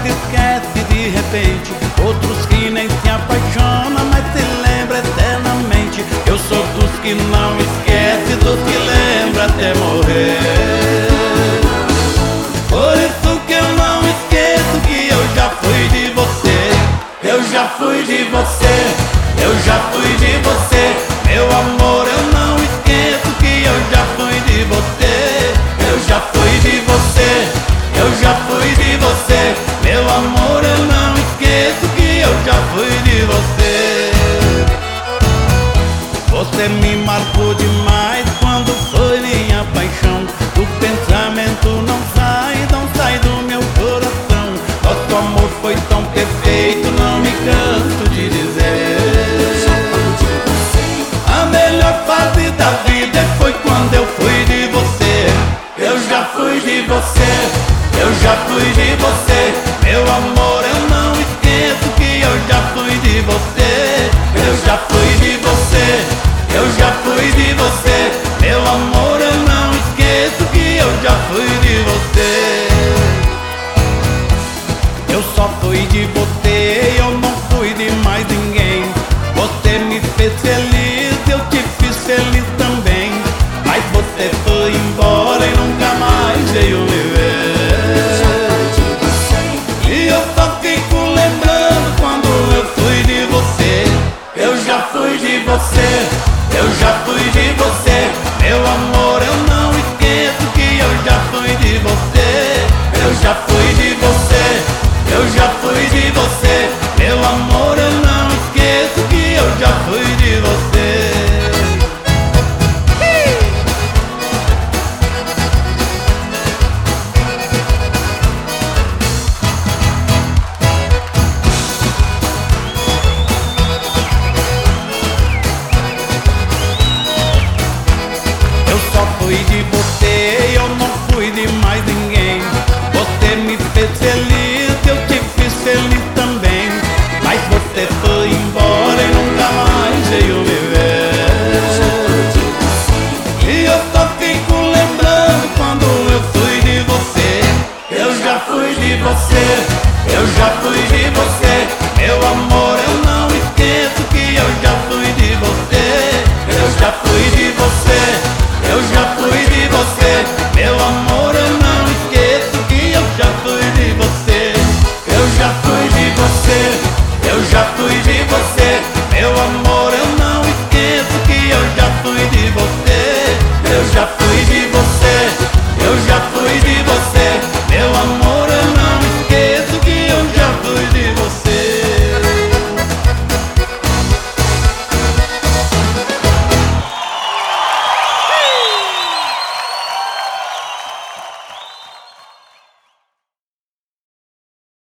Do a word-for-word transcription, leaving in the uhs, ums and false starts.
se esquece de repente, outros que nem se apaixonam, mas se lembra eternamente. Eu sou dos que não esquece, dos que lembra até morrer. Por isso que eu não esqueço que eu já fui de você. Eu já fui de você, eu já fui de você. Meu amor, eu não esqueço que eu já fui de você. Eu já fui de você, eu já fui de você. Meu amor, eu não esqueço que eu já fui de você. Você me marcou demais quando foi minha paixão. O pensamento não sai, não sai do meu coração. Nosso amor foi tão perfeito, não me canso de dizer. A melhor fase da vida foi quando eu fui de você. Eu já fui de você, eu já fui de você. Meu amor, eu não esqueço que eu já fui de você. Eu já fui de você, eu já fui de você. Meu amor, eu não esqueço que eu já fui de você. Eu só fui de você, eu não fui de mais ninguém. Você me fez feliz, eu te fiz feliz também. Mas você foi embora e nunca mais veio me ver. E eu só fico lembrando quando eu fui de você. Eu já fui de você, eu já fui de você. Meu amor, eu não esqueço que eu já fui de você. Eu já fui de você, eu já fui de você. Meu amor, eu não esqueço que eu já fui de você. Eu só fui de você, eu não fui de mais ninguém. Você me fez feliz, eu te fiz feliz também. Mas você foi embora e nunca mais veio me ver. E eu só fico lembrando quando eu fui de você. Eu já fui de você, eu já fui de você. Meu amor, eu não esqueço que eu já fui de você. Eu já fui de você, eu já fui de você. Meu amor, eu não esqueço que eu já fui de você. Eu já fui de você, eu já fui de você. Meu amor,